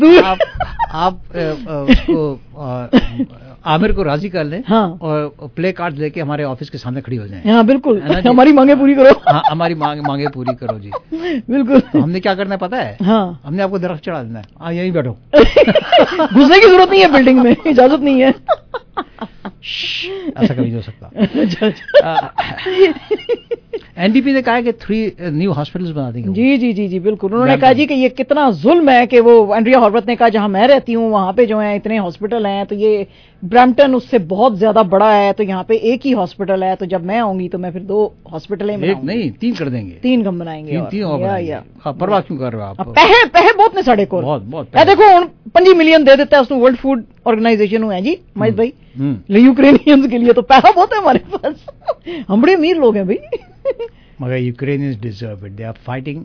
आप उसको आमिर को राजी कर लें। हाँ। और प्ले कार्ड लेके हमारे ऑफिस के सामने खड़ी हो जाएं। हाँ बिल्कुल, हमारी मांगे पूरी करो। हाँ, हमारी मांगे पूरी करो जी। बिल्कुल। तो हमने क्या करना है पता है? हाँ। हमने आपको दरख्त चढ़ा देना है, यहीं बैठो। घुसने की जरूरत नहीं है बिल्डिंग में, इजाजत नहीं है। ऐसा कभी नहीं हो सकता। एनडीपी ने कहा है कि 3 न्यू हॉस्पिटल्स बना देंगे। जी जी जी जी बिल्कुल। उन्होंने कहा जी कि ये कितना जुल्म है कि वो एंड्रिया हॉर्वथ ने कहा जहां मैं रहती हूँ वहां पे जो है इतने हॉस्पिटल हैं, तो ये ब्रैम्पटन उससे बहुत ज्यादा बड़ा है, तो यहाँ पे एक ही हॉस्पिटल है, तो जब मैं आऊंगी तो मैं फिर 2 हॉस्पिटलें बनाऊंगी। एक नहीं 3 कर देंगे। 3 कम बनाएंगे। 3 और बनाएंगे। हाँ, परवाह क्यों कर रहे हो आप? पैसे बहुत ने साढ़े को बहुत देखो 25 मिलियन दे देता है उसने वर्ल्ड फूड ऑर्गेनाइजेशन हुआ है जी महेश भाई, यूक्रेनियंस के लिए, तो पैसा बहुत है हमारे पास। हम बड़े अमीर लोग हैं भाई। मगर Ukrainians deserve it, they are fighting.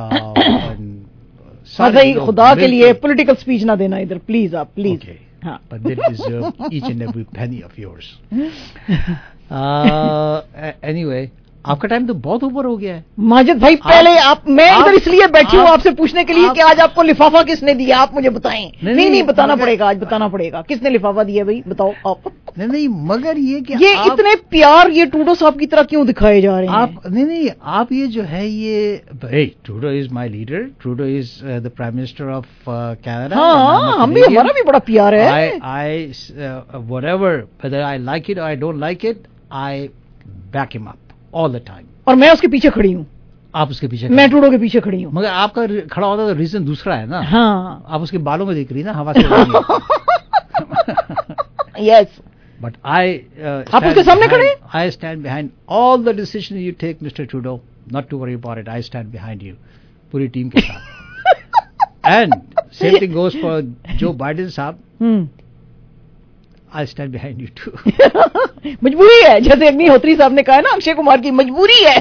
भाई खुदा के लिए पॉलिटिकल स्पीच ना देना इधर प्लीज, आप प्लीज। हाँ, but they deserve each and every penny of yours. Anyway, आपका टाइम तो बहुत ऊपर हो गया है माजिद भाई। पहले मैं इधर इसलिए बैठी हूँ आपसे पूछने के लिए कि आज आपको लिफाफा किसने दिया, आप मुझे बताएं। नहीं बताना पड़ेगा, आज बताना पड़ेगा किसने लिफाफा दिया भाई, बताओ आप। नहीं मगर ये इतने प्यार ये ट्रूडो साहब की तरह क्यों दिखाए जा रहे हैं आप? नहीं आप ये जो है ये Trudeau is my leader, Trudeau is the prime minister of Canada. हाँ, हमारा भी बड़ा प्यार है। I whatever whether I like it और I don't like it, I back him up all the time. और मैं उसके पीछे खड़ी हूँ। आप उसके पीछे? मैं ट्रूडो के पीछे खड़ी हूँ। मगर आपका खड़ा होता तो रीजन दूसरा है ना। हाँ, आप उसके बालों में दिख रही ना, हवा से। यस बट आई आप उसके सामने खड़े। I stand behind all the decision you take Mr Trudeau, not to worry about it, I stand behind you पूरी टीम के साथ। And same thing goes for Joe Biden साहब, I stand behind you too. मजबूरी है, जैसे अग्निहोत्री साहब ने कहा है ना अक्षय कुमार की मजबूरी है।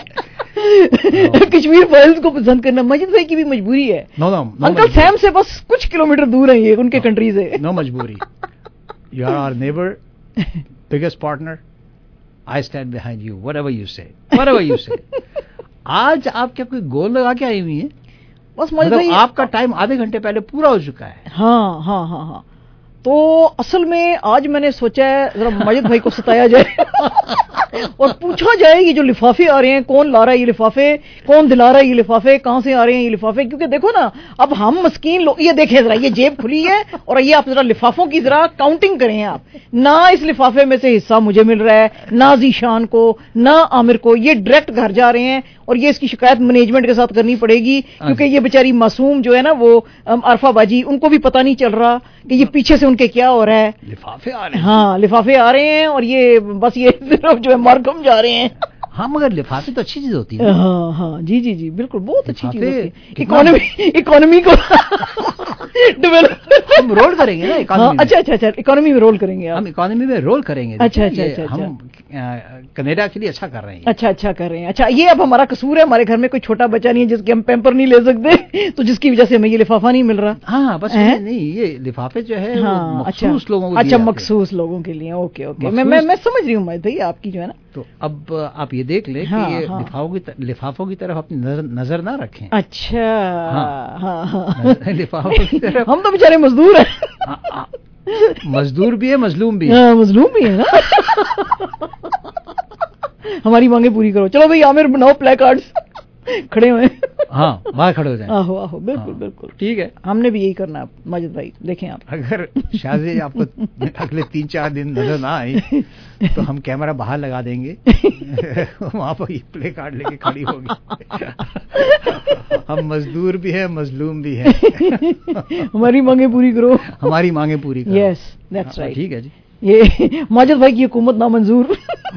कश्मीर फाइल्स को पसंद करना मजिद भाई की भी मजबूरी है। नो अंकल सैम से बस कुछ किलोमीटर दूर है ये उनके कंट्री से। नो मजबूरी। You are our neighbor, biggest partner. I stand behind you, whatever you say, whatever you say. आज आप क्या कोई गोल लगा के आई हुई है? बस मतलब आपका टाइम आधे घंटे पहले पूरा हो चुका है। हाँ। तो असल में आज मैंने सोचा है जरा माजिद भाई को सताया जाए और पूछा जाए ये जो लिफाफे आ रहे हैं कौन ला रहा है ये लिफाफे, कौन दिला रहा है ये लिफाफे, कहाँ से आ रहे हैं ये लिफाफे। क्योंकि देखो ना अब हम मस्कीन लोग, ये देखें जरा ये जेब खुली है और ये आप जरा लिफाफों की जरा काउंटिंग करें आप। ना इस लिफाफे में से हिस्सा मुझे मिल रहा है, ना जीशान को, ना आमिर को, ये डायरेक्ट घर जा रहे हैं और ये इसकी शिकायत मैनेजमेंट के साथ करनी पड़ेगी क्योंकि ये बेचारी मासूम जो है ना वो अरफा बाजी, उनको भी पता नहीं चल रहा कि ये पीछे से उनके क्या हो रहा है। लिफाफे आ रहे हैं। हाँ लिफाफे आ रहे हैं और ये बस ये सिर्फ जो है मार्कम जा रहे हैं। हाँ मगर लिफाफे तो अच्छी चीज होती है। हाँ जी बिल्कुल बहुत अच्छी चीज होती है। इकोनॉमी को डेवलप हम रोल करेंगे ना इकोनॉमी। अच्छा इकोनॉमी में रोल करेंगे आप। हम इकोनॉमी में रोल करेंगे। अच्छा हम कनाडा के लिए अच्छा कर रहे हैं। अच्छा कर रहे हैं। अच्छा ये अब हमारा कसूर है, हमारे घर में कोई छोटा बच्चा नहीं है जिसके हम पैम्पर नहीं ले सकते, तो जिसकी वजह से हमें ये लिफाफा नहीं मिल रहा। हाँ बस नहीं ये लिफाफे जो है मखसूस लोगों को। अच्छा मखसूस लोगों के लिए। ओके मैं समझ रही हूँ भाई आपकी जो है ना। तो अब आप ये देख ले कि ये लिफाफों की तरफ अपनी नजर ना रखें। अच्छा हाँ लिफाफों की तरफ। हम तो बेचारे मजदूर हैं। मजदूर भी है मजलूम भी है। मजलूम भी है ना। हमारी मांगे पूरी करो। चलो भाई आमिर बनाओ प्ले कार्ड्स खड़े हुए। हाँ बाहर खड़े हो जाए। आहो बिल्कुल ठीक है, हमने भी यही करना है माजिद भाई। देखें आप अगर शादी आपको अगले 3-4 दिन नजर ना आए तो हम कैमरा बाहर लगा देंगे। वहां पर प्ले कार्ड लेके खड़ी होगी। हम मजदूर भी है मजलूम भी है। हमारी मांगे पूरी करो। हमारी मांगे पूरी करो। Yes that's right. ठीक है जी। ये माजिद भाई की हुकूमत नामंजूर।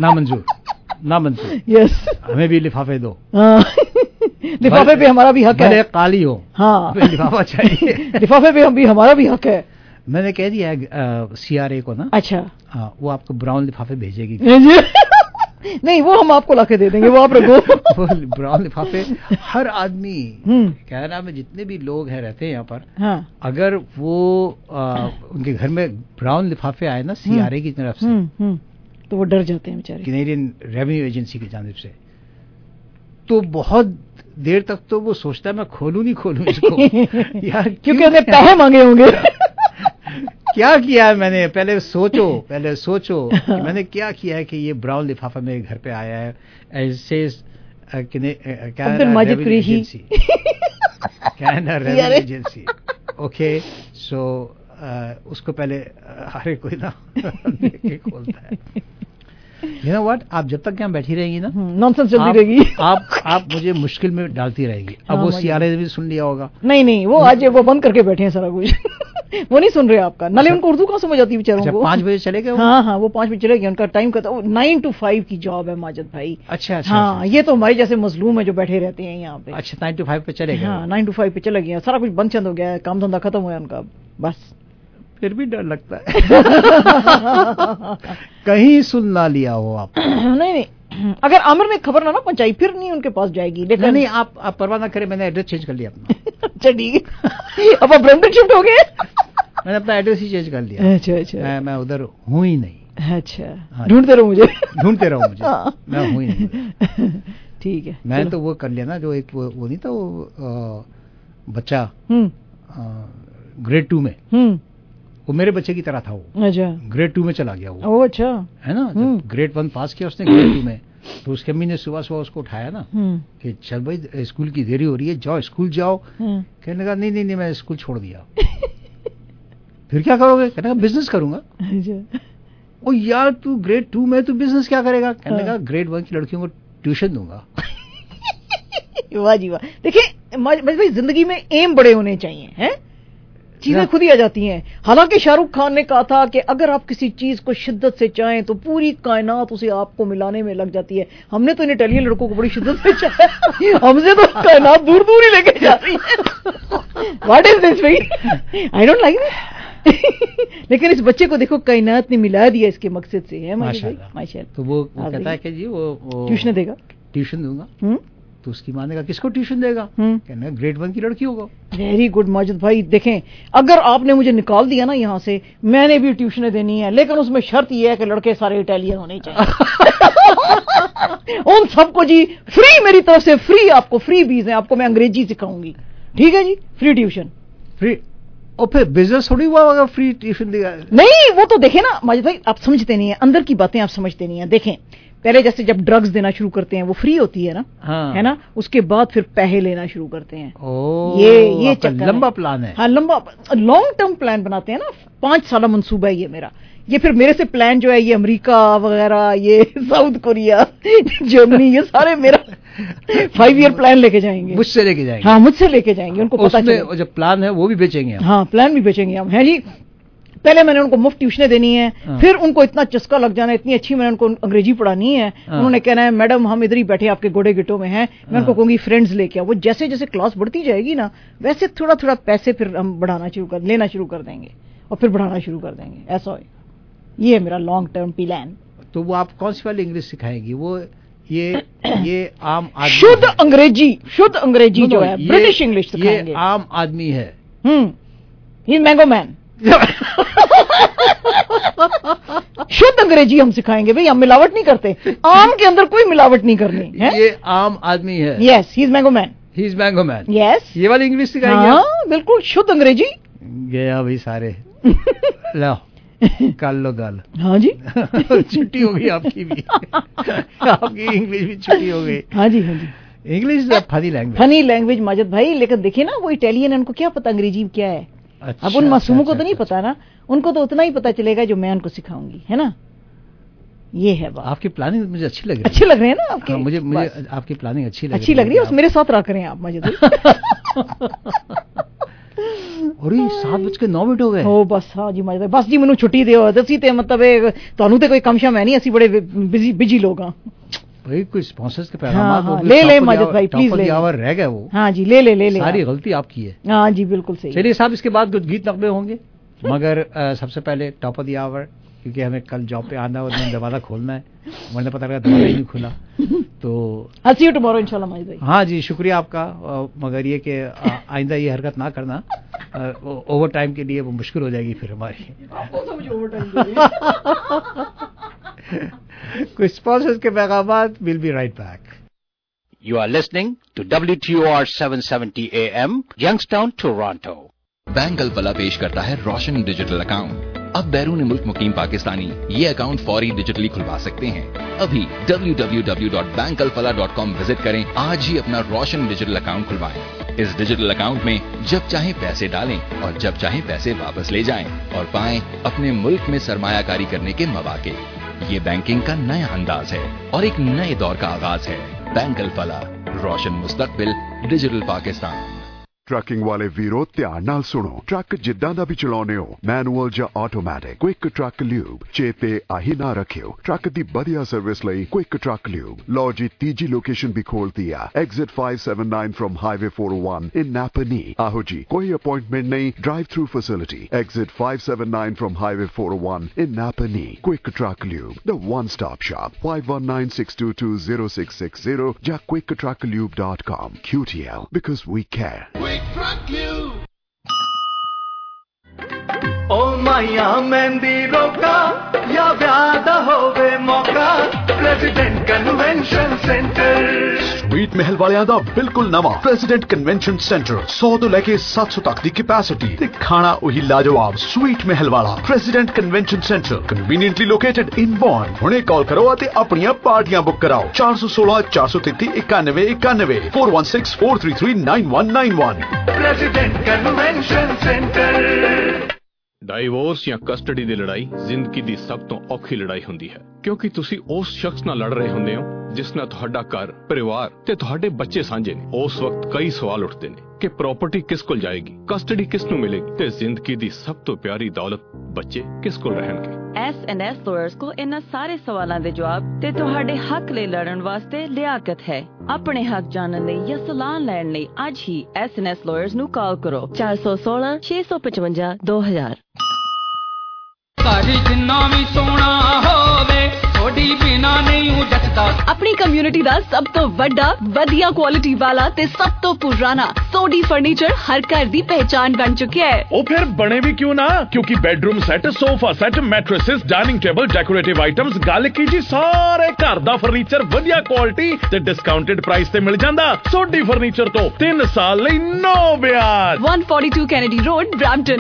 यस हमें भी लिफाफे दो। लिफाफे पे हमारा भी हक है। काली हो। हाँ लिफाफा चाहिए। लिफाफे पे हम भी हमारा भी हक है। मैंने कह दिया है CRA को ना। अच्छा हाँ वो आपको ब्राउन लिफाफे भेजेगी। नहीं वो हम आपको लाके दे देंगे, वो आप रखो। वो ब्राउन लिफाफे हर आदमी कनाडा में जितने भी लोग हैं रहते हैं यहाँ पर। हाँ। अगर वो उनके घर में ब्राउन लिफाफे आए ना CRA की तरफ से तो वो डर जाते हैं बेचारे, कैनेडियन रेवेन्यू एजेंसी की जानिब से, तो बहुत देर तक तो वो सोचता है मैं खोलूं नहीं खोलूं इसको यार, क्योंकि उसने पैसे मांगे होंगे। क्या किया है मैंने, पहले सोचो कि मैंने क्या किया है कि ये ब्राउन लिफाफा मेरे घर पे आया है, ऐसे Abdul Majid Qureshi Canada revenue agency. Okay, so उसको पहले हर कोई ना देख के खोलता है। You know what? आप जब तक यहाँ बैठी रहेंगी ना, नॉनसेंस चलती रहेगी। आप मुझे मुश्किल में डालती रहेगी। अब वो सियारे ने भी सुन लिया होगा। नहीं, वो आज वो बंद करके बैठे हैं सारा कुछ। वो नहीं सुन रहे आपका। नाले उनको उर्दू कहाँ समझ आती है बेचारों को। 5 बजे चले गए? हाँ, वो 5 बजे चले गए। उनका टाइम का 9 to 5 की जॉब है माजिद भाई। अच्छा। हाँ, ये तो हमारे जैसे मजलूम है जो बैठे रहते हैं यहाँ पे। अच्छा, 9 to 5 पे चले गए? हाँ, 9 to 5 पे चले गए। सारा कुछ बंद चंद हो गया है, काम धंधा खत्म हुआ है उनका, बस। फिर भी डर लगता है कहीं सुन ना लिया हो आप। नहीं, अगर आमिर ने खबर ना पहुंचाई फिर नहीं उनके पास जाएगी। लेकिन नहीं, आप परवाह ना करें, मैंने एड्रेस चेंज कर लिया अपना। अच्छा, ठीक है। अब आप ब्रैम्पटन शिफ्ट हो गए? मैंने अपना एड्रेस ही चेंज कर लिया। अच्छा। मैं उधर हूँ ही नहीं। अच्छा, ढूंढते रहो मुझे। मैं हूँ ही नहीं। ठीक है, मैंने तो वो कर लिया ना, जो एक वो नहीं था, वो बच्चा ग्रेड 2 में, वो मेरे बच्चे की तरह था वो। अच्छा, ग्रेड 2 में चला गया वो। ओह अच्छा, है ना। जब ग्रेड 1 पास किया उसने ग्रेड 2 में, तो उसके अम्मी ने सुबह उसको उठाया ना कि चल भाई स्कूल की देरी हो रही है, जाओ स्कूल जाओ। कहने लगा नहीं मैं स्कूल छोड़ दिया। फिर क्या करोगे? कहने लगा बिजनेस करूंगा। ओ यार, तू ग्रेड 2 में तू बिजनेस क्या करेगा? कहने लगा ग्रेड 1 की लड़कियों को ट्यूशन दूंगा। वाह जी वाह। देखिए भाई, जिंदगी में एम बड़े होने चाहिए, हैं? चीजें खुद ही आ जाती हैं। हालांकि शाहरुख खान ने कहा था कि अगर आप किसी चीज को शिद्दत से चाहें तो पूरी कायनात उसे आपको मिलाने में लग जाती है। हमने तो इन इटालियन लड़कों को बड़ी शिद्दत से चाहा, हमसे तो कायनात दूर दूर ही लेके जा रही है। व्हाट इज दिस भाई? I don't like it. लेकिन इस बच्चे को देखो, कायनात ने मिला दिया इसके मकसद से, है माशाल्लाह। तो वो कहता है कि जी वो ट्यूशन देगा, ट्यूशन दूंगा। तो उसकी मानेगा किसको ट्यूशन देगा? कहना ग्रेड 1 की लड़की होगा। वेरी गुड माजिद भाई। देखें, अगर आपने मुझे निकाल दिया ना यहाँ से, मैंने भी ट्यूशनें देनी है, लेकिन उसमें शर्त यह है कि लड़के सारे इटालियन होने चाहिए। उन सबको जी फ्री, मेरी तरफ से फ्री, आपको फ्री बीज है, आपको मैं अंग्रेजी सिखाऊंगी, ठीक है जी? Free tuition, free. और फिर बिजनेस थोड़ी हुआ होगा फ्री ट्यूशन देगा? नहीं, वो तो देखे ना माजिद भाई, आप समझते नहीं है, अंदर की बातें आप समझते नहीं है। देखें, पहले जैसे जब ड्रग्स देना शुरू करते हैं वो फ्री होती है ना, हाँ। है ना, उसके बाद फिर पैसे लेना शुरू करते हैं। ये लंबा प्लान है। हाँ, लंबा लॉन्ग टर्म प्लान बनाते हैं ना। 5 साल मंसूबा है ये मेरा। ये फिर मेरे से प्लान जो है, ये अमेरिका वगैरह, ये साउथ कोरिया, जर्मनी, ये सारे मेरा 5 ईयर प्लान लेके जाएंगे। मुझसे लेके जाएंगे? हाँ, मुझसे लेके जाएंगे। उनको पता चले जो प्लान है वो भी बेचेंगे हम। हाँ, प्लान भी बेचेंगे हम, है जी। पहले मैंने उनको मुफ्त ट्यूशनें देनी है, फिर उनको इतना चस्का लग जाना, इतनी अच्छी मैंने उनको अंग्रेजी पढ़ानी है। उन्होंने कहना है मैडम हम इधर ही बैठे आपके गोडे गिटों में हैं। मैं उनको कहूंगी फ्रेंड्स लेके आओ। वो जैसे जैसे क्लास बढ़ती जाएगी ना, वैसे थोड़ा थोड़ा पैसे फिर हम लेना शुरू कर देंगे और फिर बढ़ाना शुरू कर देंगे। ऐसा है, ये है मेरा लॉन्ग टर्म प्लान। तो वो आप कौन सी वाली इंग्लिश सिखाएंगी? वो ये आम आदमी, शुद्ध अंग्रेजी जो है, ब्रिटिश इंग्लिश सिखाएंगे। ये आम आदमी है। He mango man. शुद्ध अंग्रेजी हम सिखाएंगे भाई, हम मिलावट नहीं करते। आम के अंदर कोई मिलावट नहीं करनी है। ये आम आदमी है। Yes, he is mango man. He is mango man. Yes, ये वाली इंग्लिश सिखाएंगे? हाँ, बिल्कुल शुद्ध अंग्रेजी। गया भाई सारे। लो कर लो गल। हाँ जी। छुट्टी हो गई आपकी भी। आपकी इंग्लिश भी छुट्टी हो गई। हाँ जी, हाँ जी। इंग्लिश फनी लैंग्वेज माजिद भाई। लेकिन देखिए ना, वो इटालियन है, उनको क्या पता अंग्रेजी क्या है। अच्छा, अब उन मासूमों को तो नहीं पता ना, उनको तो उतना ही पता चलेगा जो मैं उनको सिखाऊंगी, है ना। ये है बात। आपकी प्लानिंग मुझे अच्छी लग रही है। अच्छी लग रही है ना आपकी? हाँ, मुझे आपकी प्लानिंग अच्छी लग रही है। मेरे साथ रहा करें आप माजिद। और 7:09 हो गए। ओ बस, हाँ जी माजिद भाई, बस जी मैनू छुट्टी दिओ। दसी ते मतलब तुहानू ते कोई कम शम है नहीं, असी बड़े बिजी लोग हाँ भाई। कोई स्पॉन्सर्स के पैगाम ले माजिद भाई, प्लीज ले। आवर रह गए वो। हाँ जी, ले सारी गलती आपकी है। हाँ जी, बिल्कुल सही। चलिए साहब, इसके बाद कुछ गीत नगमे होंगे, मगर सबसे पहले टॉप ऑफ द आवर, क्योंकि हमें कल जॉब पे आना और दरवाजा खोलना है, मुझे पता लगा दरवाजा ही नहीं खुला। तो I'll see you tomorrow इंशाल्लाह माजिद भाई। हाँ जी, शुक्रिया आपका। मगर ये कि आइंदा ये हरकत ना करना, ओवर टाइम के लिए वो मुश्किल हो जाएगी फिर हमारी। कुछ स्पॉन्सर्स के पैगाम। Will be right back. You are listening to WTOR 770 AM, Youngstown, Toronto. Bank Alfalah पेश करता है रोशन डिजिटल अकाउंट। अब बैरून मुल्क मुकीम पाकिस्तानी ये अकाउंट फौरी डिजिटली खुलवा सकते हैं। अभी www.bankalfalah.com विजिट करें। आज ही अपना रोशन डिजिटल अकाउंट खुलवाएं। इस डिजिटल अकाउंट में जब चाहे पैसे डालें और जब चाहे पैसे वापस ले जाएं और पाएं अपने मुल्क में सरमायाकारी करने के मौके। ये बैंकिंग का नया अंदाज है और एक नए दौर का आगाज है। बैंक अल-फलाह, रोशन मुस्तकबिल, डिजिटल पाकिस्तान। ट्रकिंग वाले वीरो ध्यान नाल सुनो। ट्रक जिद्दां दा भी चलाउने हो, मैनुअल ਜਾਂ ਆਟੋਮੈਟਿਕ, क्विक ट्रक ल्यूब चेते आही ना रखियो। ट्रक दी बढ़िया सर्विस लई क्विक ट्रक ल्यूब। लो जी तीजी लोकेशन भी खोलती है, exit 579 from highway 401 in Napanee. आहो जी कोई अपॉइंटमेंट नहीं, drive through facility, exit 579 from highway 401 in Napanee. Quick truck lube, the one stop shop, 5196220660 या quicktrucklube.com। QTL, because we care. ओ माया मेहंदी रोका या व्याद होवे मौका, प्रेसिडेंट कन्वेंशन सेंटर। स्वीट महल वालियां दा बिल्कुल नवा प्रेसिडेंट कन्वेंशन सेंटर 100 तो लेके 700 तक दी कैपेसिटी ते खाना वही लाजवाब। स्वीट महल वाला president convention centre conveniently located in Bond. हुणे कॉल करो ते अपनी पार्टियां बुक कराओ। 416 433 91 91 416 433 9191। President convention centre. ਡਾਈਵੋਰਸ ਜਾਂ ਕਸਟਡੀ ਦੀ ਲੜਾਈ ਜ਼ਿੰਦਗੀ ਦੀ ਸਭ ਤੋਂ ਔਖੀ ਲੜਾਈ ਹੁੰਦੀ ਹੈ, ਕਿਉਂਕਿ ਤੁਸੀਂ ਉਸ ਸ਼ਖਸ ਨਾਲ ਲੜ ਰਹੇ ਹੁੰਦੇ ਹੋ ਜਿਸ ਨਾਲ ਤੁਹਾਡਾ ਘਰ, ਪਰਿਵਾਰ ਤੇ ਤੁਹਾਡੇ ਬੱਚੇ ਸਾਂਝੇ ਨੇ। ਉਸ ਵਕਤ ਕਈ ਸਵਾਲ ਉੱਠਦੇ ਨੇ ਕਿ ਪ੍ਰਾਪਰਟੀ ਕਿਸ ਕੋਲ ਜਾਏਗੀ, ਕਸਟਡੀ ਕਿਸ ਨੂੰ ਮਿਲੇਗੀ ਤੇ ਜ਼ਿੰਦਗੀ ਦੀ ਸਭ ਤੋਂ ਪਿਆਰੀ ਦੌਲਤ ਬੱਚੇ ਕਿਸ ਕੋਲ ਰਹਿਣਗੇ। S&S lawyers को इन्हां सारे सवालों के जवाब ते तुहाडे हक ले लड़न वास्ते लियाकत है। अपने हक जानने लई या सलाह लैण लई आज ही S&S lawyers नू कॉल करो 416 655 2000। अपनी कम्युनिटी दा सब तो वड्डा, वधिया क्वालिटी वाला ते सब तो पुराना सोडी फर्नीचर हर घर दी पहचान बन चुका है। ओ फिर बने भी क्यों ना, क्योंकि bedroom set, sofa set, mattresses, dining table, decorative items, गल की जी सारे घर दा फर्नीचर वधिया क्वालिटी ते डिस्काउंटेड प्राइस ते मिल जांदा। सोडी फर्नीचर तो 3 साल लई नो ब्याज। 142 Kennedy Road, Brampton,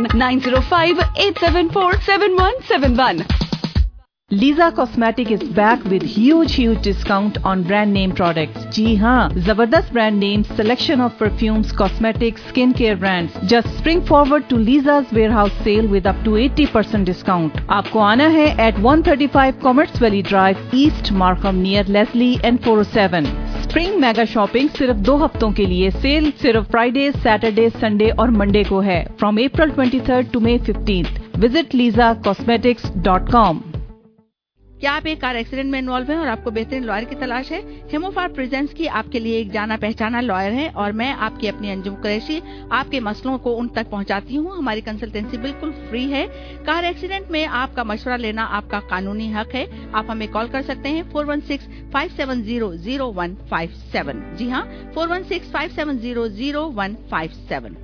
9058747171। Lisa Cosmetic is back with huge discount on brand name products. जी हाँ, जबरदस्त brand names, selection of perfumes, cosmetics, skincare brands. Just spring forward to Lisa's warehouse sale with up to 80% discount. आपको आना है at 135 Commerce Valley Drive, East Markham near Leslie and 407. Spring mega shopping सिर्फ 2 हफ्तों के लिए। Sale सिर्फ Friday, Saturday, Sunday और Monday को है, from April 23rd to May 15th. Visit lisacosmetics.com. क्या आप एक कार एक्सीडेंट में इन्वॉल्व हैं और आपको बेहतरीन लॉयर की तलाश है? हेमोफार प्रेजेंट्स की आपके लिए एक जाना पहचाना लॉयर है और मैं आपकी अपनी अंजुम कुरैशी आपके मसलों को उन तक पहुंचाती हूं। हमारी कंसल्टेंसी बिल्कुल फ्री है। कार एक्सीडेंट में आपका मशवरा लेना आपका कानूनी हक है। आप हमें कॉल कर सकते हैं 416-570-0157। जी हाँ, 416-570-0157।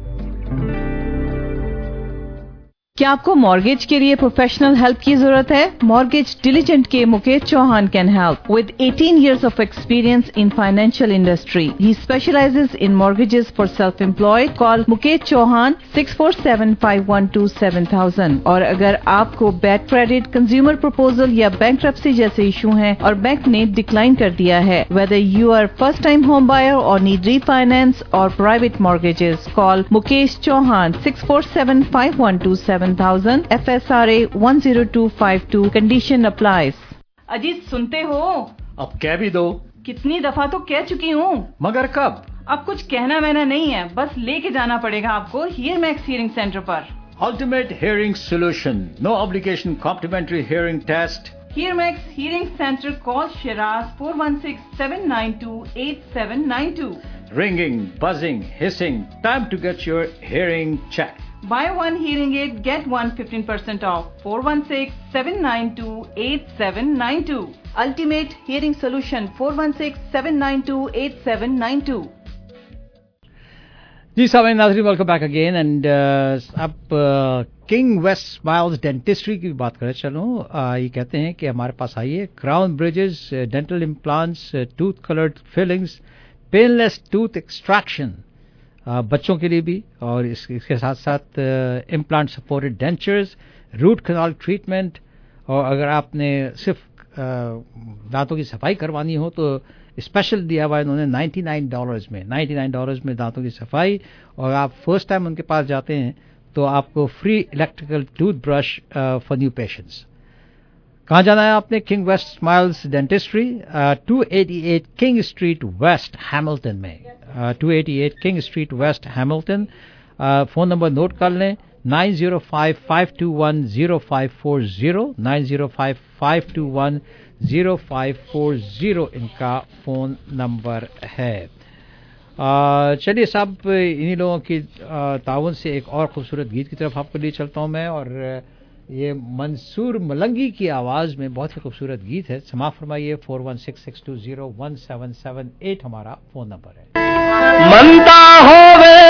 क्या आपको मॉर्गेज के लिए प्रोफेशनल हेल्प की जरूरत है? मॉर्गेज डिलीजेंट के Mukesh Chauhan can help with 18 years of experience in financial industry. He specializes in mortgages for self-employed. Call Mukesh Chauhan 647-512-7000। और अगर आपको बैड क्रेडिट, कंज्यूमर प्रपोजल या बैंक्रप्सी जैसे इशू हैं और बैंक ने डिक्लाइन कर दिया है, whether you are first time home buyer or need refinance or private mortgages, call Mukesh Chauhan 647-512-7000। FSRA 10252. Condition applies. Ajit सुनते हो? अब कह भी दो। कितनी दफा तो कह चुकी हूँ। मगर कब? अब कुछ कहना वहना नहीं है, बस लेके जाना पड़ेगा आपको हीयरमैक्स हियरिंग सेंटर पर। Ultimate hearing solution. No obligation complimentary hearing test. Hearmax Hearing Center. Call Shiraz 416-792-8792. Ringing, buzzing, hissing. Time to get your hearing checked. Buy one hearing aid, get one 15% off. 416-792-8792. Ultimate Hearing Solution 416-792-8792. जी सामने नाज़रीन, welcome back again. And अब King West smiles dentistry की बात करें। चलो ये कहते हैं कि हमारे पास आइए, crown bridges, dental implants, tooth coloured fillings, painless tooth extraction बच्चों के लिए भी, और इसके साथ साथ implant supported dentures, root canal treatment, और अगर आपने सिर्फ दांतों की सफाई करवानी हो तो स्पेशल दिया हुआ इन्होंने $99 में दांतों की सफाई, और आप फर्स्ट टाइम उनके पास जाते हैं तो आपको free electrical toothbrush for new patients. कहाँ जाना है आपने? King West smiles dentistry, 288 King street west Hamilton में, 288 King street west Hamilton. Phone number note कर लें, 9055210540, 9055210540 इनका फ़ोन नंबर है। चलिए साहब, इन्हीं लोगों की ताउन से एक और खूबसूरत गीत की तरफ आपके लिए चलता हूँ मैं, और ये मंसूर मलंगी की आवाज़ में बहुत ही खूबसूरत गीत है। समाप्त फरमाइए। 4166201778 हमारा फ़ोन नंबर है। मंदा होवे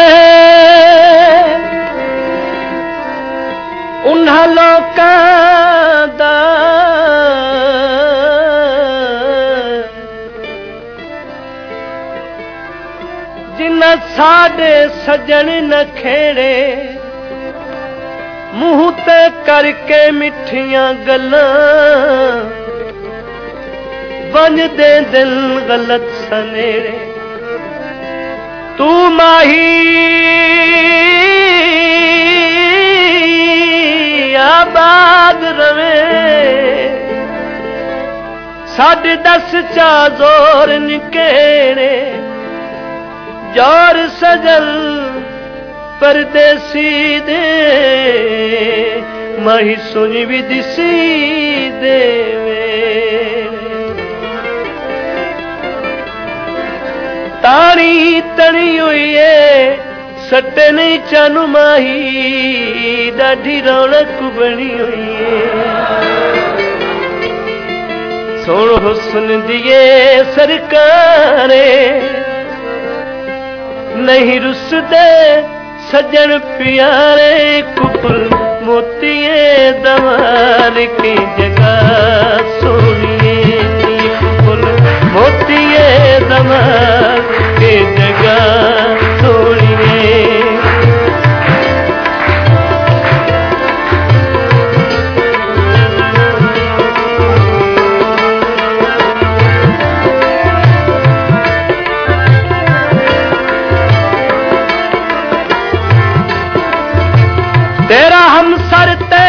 उन्हां लोकां दा जिन्ना साडे सजन न खेड़े, मुंह ते करके मिठियां गल्लां बन दे दिल गलत सनेरे। तू माही आबाद रवे, साढ़े 10 चा जोर निकेरे, जोर सजल परदेसी दे माही सुन भी दिसी देवे। तानी तनी हुई है सटे नहीं चानू माही, डाढ़ी रौनक बनी हुई है। सोन हुस्न दिए सरकारे नहीं रुसदे सजन प्यारे, कुपुल मोतिये दवार की जगह सोनिए, कुपुल मोतिये दवार की जगह सोनिए। तेरा हम सरते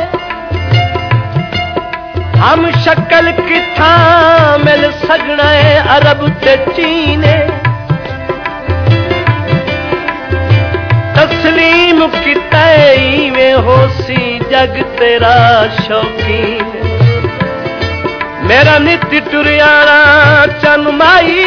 हम शक्ल किथा मिल सगना है अरब ते चीने। तस्लीम किता में होसी जग तेरा शौकीन। मेरा नित टुरियाना चनमाई,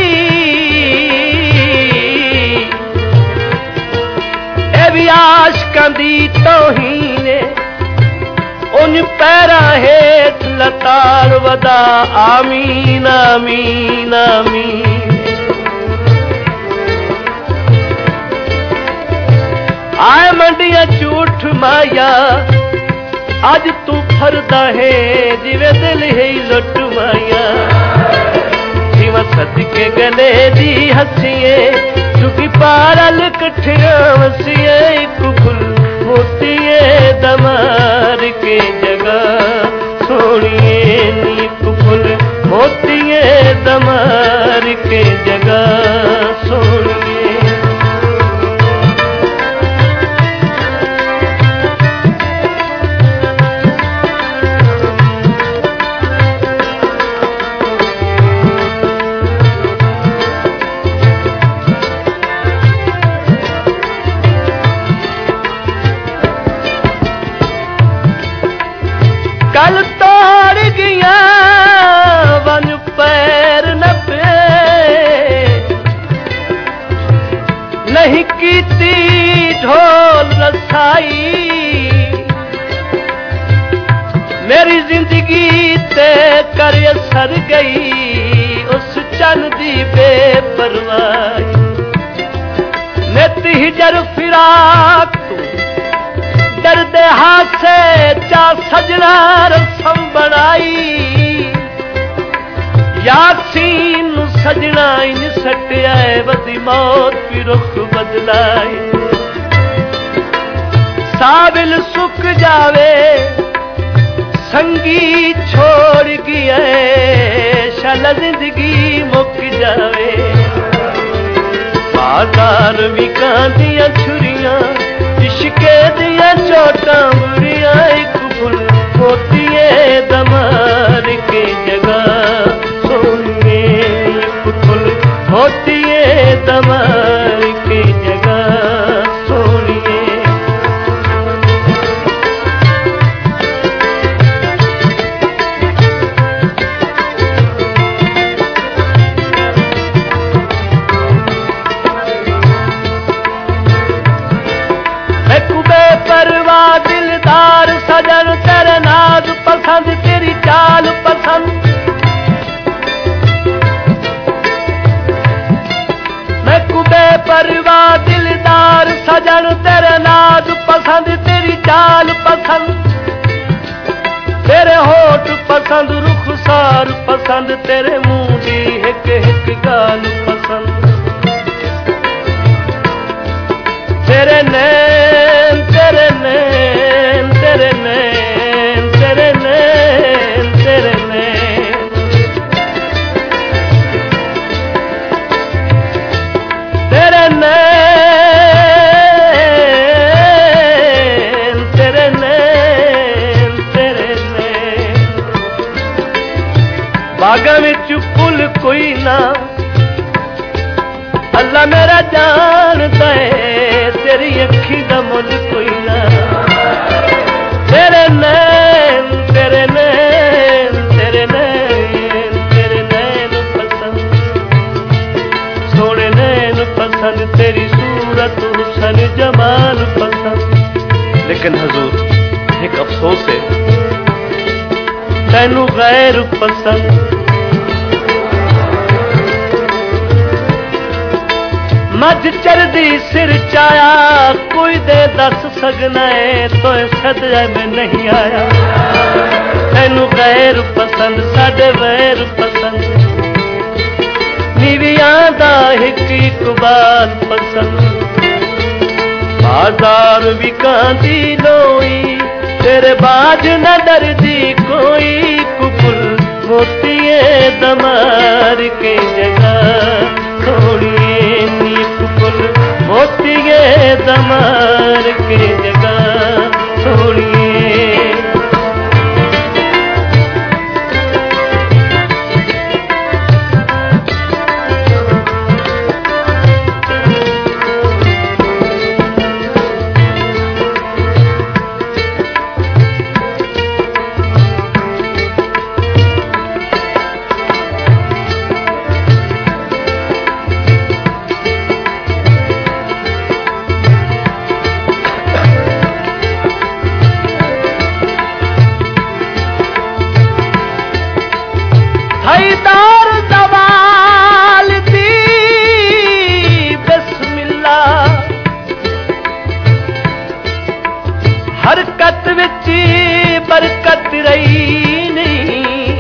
आशकां दी तौहीने, उन पैरा हेठ लतार वदा आमीन आमीन आमीन। आए मंडिया झूठ माया, अज तू फरदा है जिवे दिल है लुट माया। जीवा सदके गले दी हसीए, चुकी पारल कठिया वसिए, कुकुल मोतिये दमार के जगह सोनिए नी, कुकुल मोतिये दमार के जगह सोनिए। कल तोड़ गया वन पैर न पे, नहीं कीती ढोल रसाई। मेरी जिंदगी ते कर सर गई उस चन दी बेपरवाही। नित हिजर फिराक दर्द हासे चा सजना रसम बनाई। यासीन सजना इन सटियाए बदी मौत भी रुख बदलाए साबिल सुक जावे संगी छोड़ गया शल जिंदगी मुक जावे बाजार विकां दियां छुरियां इश्के दियां चोटां बुरियां एक फुल मोतिए दमार के जगह सोनिए एक फुल मोतिए दमार के जगह सोनिए परवा दिलदार सजन तेरे नाज पसंद तेरी चाल पसंद मैं कुबे परवा दिलदार सजन तेरे नाज पसंद तेरी चाल पसंद तेरे होठ पसंद रुखसार पसंद तेरे मुंह दी हिक हिक गाल पसंद तेरे नैन तेरे नैन तेरे नैन तेरे नैन तेरे नैन तेरे नैन तेरे नैन तेरे नैन बागा विच फुल कोई ना अल्लाह मेरा जानदा है तेरी अखी दा मुल कोई ना तेरे नैन तेरे नैन तेरे नैन तेरे नैन पसंद सोने नैन पसंद तेरी सूरत हुस्न जमाल पसंद लेकिन हुजूर एक अफसोस है तैनू गैर पसंद मज चरदी सिर चाया कोई दे दस सकना है तो सदया में नहीं आया तैनू गैर पसंद साडे वैर पसंद नीवियां दा हिक इकबाल पसंद बाजार विकां दी लोई तेरे बाज न डरदी कोई कुकुल मोतिए दमार के जगह सोनिए मोतिए दमार के जगह सोनिए हैदार दवाल दी बिस्मिल्लाह हरकत विच बरकत रही नहीं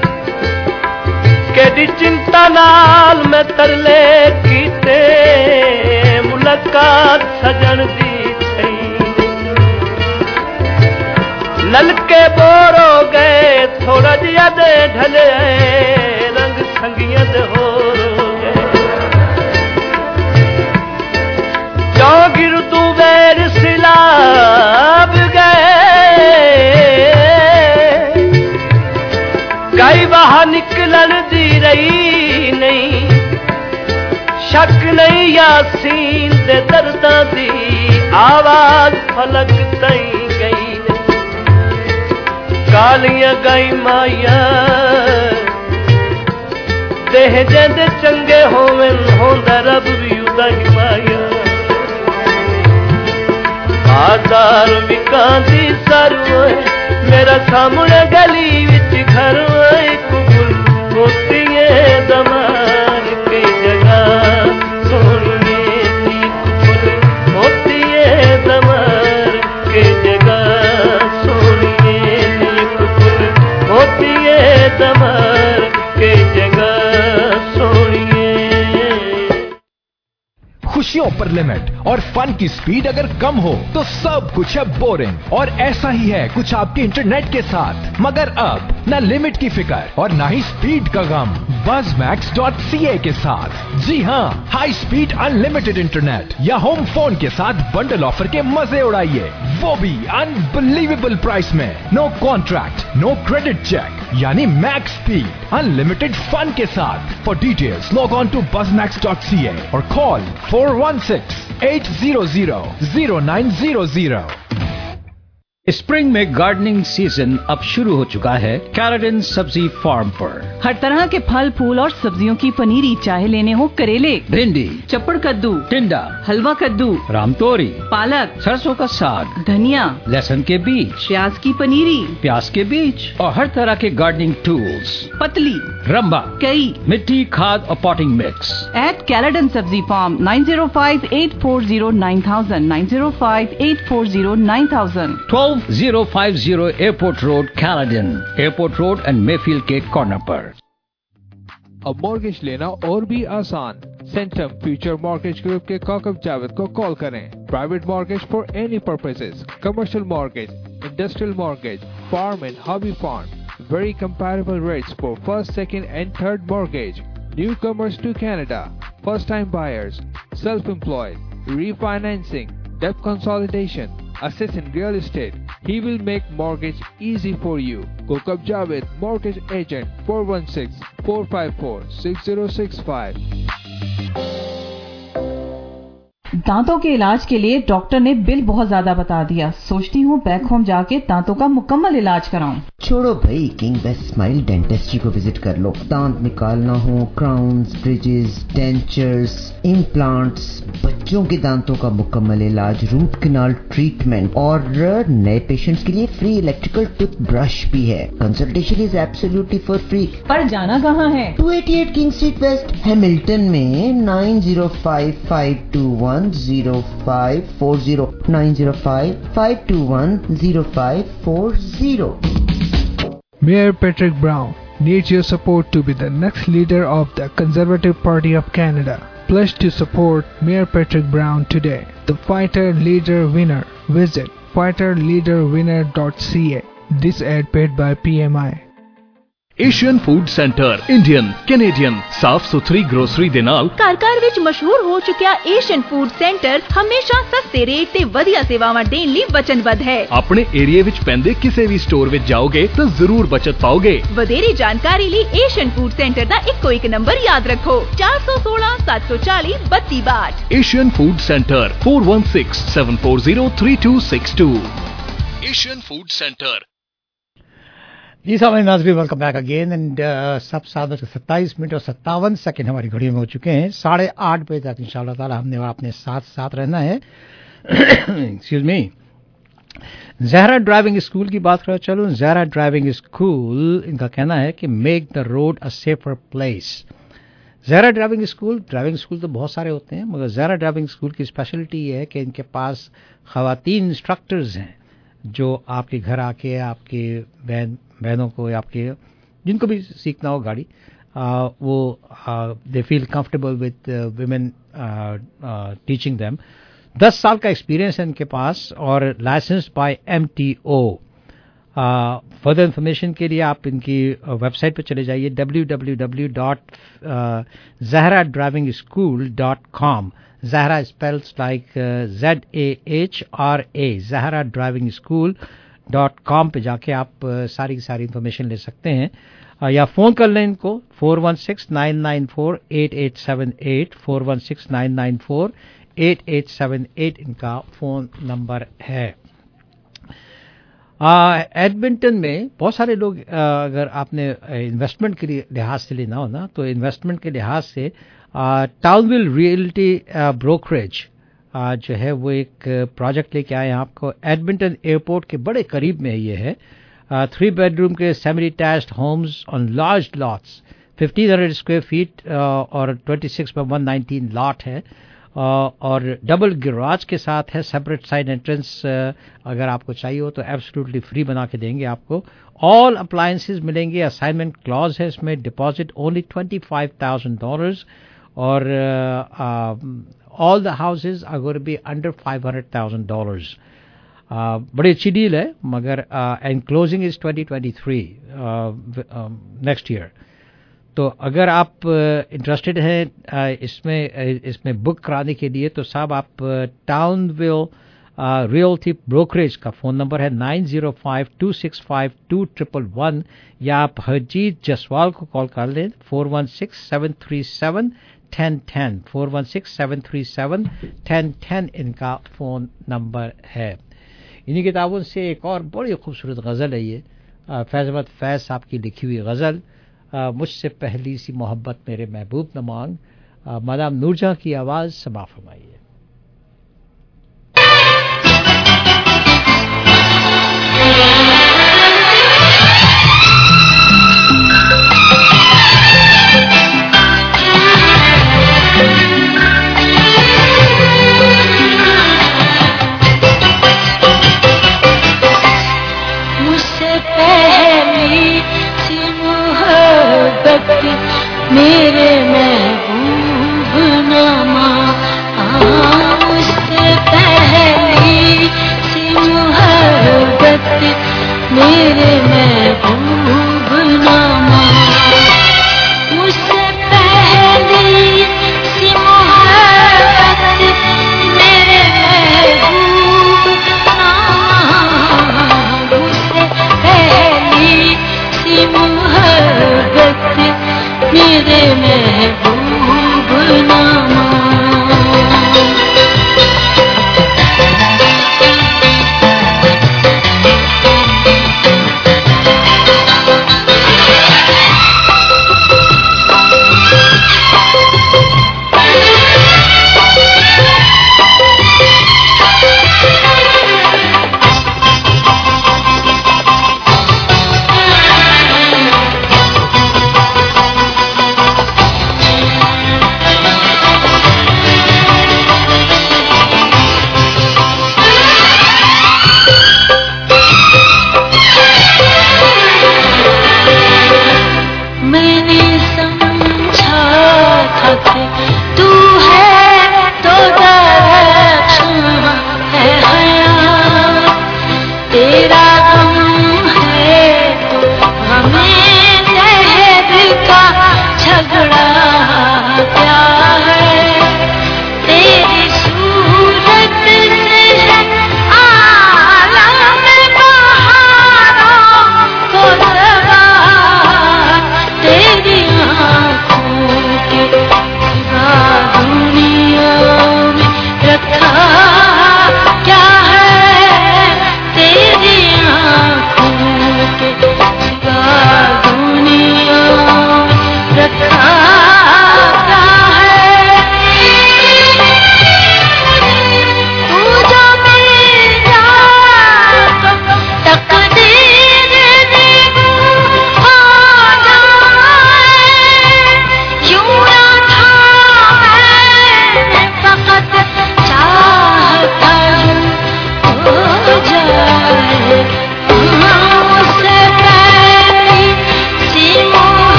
केदी चिंता नाल मैं तरले कीते मुलाकात सजन दी थई ललके बोर हो गए थोड़ा जिया दे ढले रंग संगिया दे हो गए क्यों गिरदू वैर सिलाब गए कई बाहर निकलन दी रही नहीं शक नहीं यासीन दे दर्दा दी आवाज फलक तई गई कालियां गाई माया देह जेंदे चंगे होवन होंदा रब भी उदा ही माया बाजार विकां दी सरू मेरा सामने गली विच घर कुबुल मोतिए दमार के जगह सोनिए नी कुबुल मोतिए दमार के जगह सोनिए नी कुबुल मोतिए दमार के जगह सोनिए अपर लिमिट और फन की स्पीड अगर कम हो तो सब कुछ है बोरिंग। और ऐसा ही है कुछ आपके इंटरनेट के साथ, मगर अब न लिमिट की फिक्र और न ही स्पीड का गम buzzmax.ca के साथ। जी हाँ, हाई स्पीड अनलिमिटेड इंटरनेट या होम फोन के साथ बंडल ऑफर के मजे उड़ाइए, वो भी अनबिलीवेबल प्राइस में। No contract, no credit check, यानी मैक्स स्पीड अनलिमिटेड फन के साथ। For details log on to buzzmax.ca और कॉल 416-800-0900। स्प्रिंग में गार्डनिंग सीजन अब शुरू हो चुका है कैलेडन सब्जी फार्म पर। हर तरह के फल फूल और सब्जियों की पनीरी, चाहे लेने हो करेले, भिंडी, चप्पड़ कद्दू, टिंडा, हलवा कद्दू, रामतोरी, पालक, सरसों का साग, धनिया, लहसुन के बीज, प्याज की पनीरी, प्याज के बीज और हर तरह के गार्डनिंग टूल्स, पतली, रंबा, कई, मिट्टी, खाद और पॉटिंग मिक्स। एट कैलेडन सब्जी farm 905-840-9000 905-840-9000 12050 airport road, Caledon, airport road and Mayfield के कॉर्नर पर। अब मॉर्गेज लेना और भी आसान। सेंटम फ्यूचर मॉर्गेज ग्रुप के काकब जावेद को कॉल करें। Private mortgage for any purposes, commercial mortgage, industrial mortgage, farm and hobby farm, very comparable rates for first, second and third mortgage, newcomers to Canada, first time buyers, self-employed, refinancing, debt consolidation, assets in real estate. He will make mortgage easy for you. Kokab Javed, mortgage agent, 416-454-6065. दांतों के इलाज के लिए doctor ने bill बहुत ज्यादा बता दिया। सोचती हूँ बैक होम जाके दांतों का मुकम्मल इलाज कराऊं। छोड़ो भाई, किंग बेस्ट स्माइल डेंटिस्ट्री को विजिट कर लो। दांत निकालना हो, क्राउन्स, ब्रिजेस, डेंचर्स, इम्प्लांट्स, बच्चों के दांतों का मुकम्मल इलाज, रूट कैनाल ट्रीटमेंट और नए पेशेंट्स के लिए फ्री इलेक्ट्रिकल टूथब्रश भी है। Consultation is absolutely for free. पर जाना कहाँ है? 288 किंग स्ट्रीट वेस्ट, हैमिल्टन में 9055210540 905-521-0540. Mayor Patrick Brown needs your support to be the next leader of the Conservative Party of Canada. Pledge to support Mayor Patrick Brown today. The Fighter Leader Winner. Visit fighterleaderwinner.ca. This ad paid by PMI. Asian food centre Indian Canadian ਸਾਫ ਸੁਥਰੀ grocery ਦੇ ਨਾਲ ਘਰ ਵਿੱਚ ਮਸ਼ਹੂਰ ਹੋ ਚੁੱਕਿਆ Asian food centre ਹਮੇਸ਼ਾ ਸਸਤੇ ਰੇਟ ਤੇ ਵਧੀਆ ਸੇਵਾਵਾਂ ਦੇਣ ਲਈ ਵਚਨਬੱਧ ਹੈ। ਆਪਣੇ ਏਰੀਆ ਵਿੱਚ ਪੈਂਦੇ ਕਿਸੇ ਵੀ ਸਟੋਰ ਵਿੱਚ ਜਾਓਗੇ ਤਾਂ ਜ਼ਰੂਰ ਬਚਤ ਪਾਓਗੇ। ਵਧੇਰੀ ਜਾਣਕਾਰੀ ਲਈ ਏਸ਼ੀਅਨ ਫੂਡ ਸੈਂਟਰ ਦਾ ਇੱਕੋ ਇੱਕ ਨੰਬਰ ਯਾਦ ਰੱਖੋ 416-740-3262। Asian food centre 416-740-3262। Asian food centre. जी साहब नाज़रीन, वेलकम बैक अगेन एंड सब 7:27 और 57 हमारी घड़ी में हो चुके हैं। 8:30 बजे तक इंशाल्लाह ताला हमने अपने साथ रहना है। Excuse me. Zahra driving school की बात करें, चलो ज़हरा ड्राइविंग स्कूल, इनका कहना है कि make the road a safer place. Zahra driving school तो बहुत सारे होते हैं, मगर ज़हरा ड्राइविंग स्कूल की स्पेशलिटी ये है कि इनके पास ख़वातीन इंस्ट्रक्टर्स हैं जो आपके घर आके आपके बहनों को या आपके जिनको भी सीखना हो गाड़ी, वो they feel comfortable with women teaching them. 10 साल का एक्सपीरियंस है इनके पास और licensed by MTO। Further information के लिए आप इनकी वेबसाइट पर चले जाइए www.zahradrivingschool.com। Zahra spells like ZAHRA, zahradrivingschool.com पे जाके आप सारी इंफॉर्मेशन ले सकते हैं या फ़ोन कर लें इनको 416-994-8878 416-994-8878 इनका फ़ोन नंबर है। एडमिंटन में बहुत सारे लोग, अगर आपने इन्वेस्टमेंट के लिहाज से लेना हो ना, तो इन्वेस्टमेंट के लिहाज से टाउनविल रियल्टी ब्रोकरेज जो है वो एक प्रोजेक्ट लेके आए हैं आपको। एडमिंटन एयरपोर्ट के बड़े करीब में ये है। 3 बेडरूम के semi detached homes on large lots, 1500 square feet और 26/119 लॉट है और डबल गैराज के साथ है। सेपरेट साइड एंट्रेंस अगर आपको चाहिए हो तो एब्सोल्युटली फ्री बना के देंगे आपको। ऑल अप्लायंसेस मिलेंगे। असाइनमेंट क्लॉज है इसमें। डिपॉजिट ओनली $25,000 और all the houses are going to be under $500,000. बड़ी अच्छी डील है, मगर and closing is 2023 next year. तो अगर आप इंटरेस्टेड हैं इसमें बुक कराने के लिए, तो साहब आप टाउनविल रियल्टी ब्रोकरेज का फ़ोन नंबर है 9052652111, या आप हरजीत जसवाल को कॉल कर लें 416-737-1010, 416-737-1010 इनका फ़ोन नंबर है. इन्हीं किताबों से एक और बड़ी खूबसूरत गज़ल है ये, फैज़ अहमद फैज़ साहब की लिखी हुई गज़ल, मुझसे पहली सी मोहब्बत मेरे महबूब न मांग. मादाम नूरजहां की आवाज़ समा फरमाइए. मेरे महबूब नामा उससे पहली सी मोहब्बत मेरे महबूब नामा, मुझसे पहली सी मोहब्बत मेरे महबूब नामा, मुझसे पहली सी मोहब्बत मेरे महबूब नामा.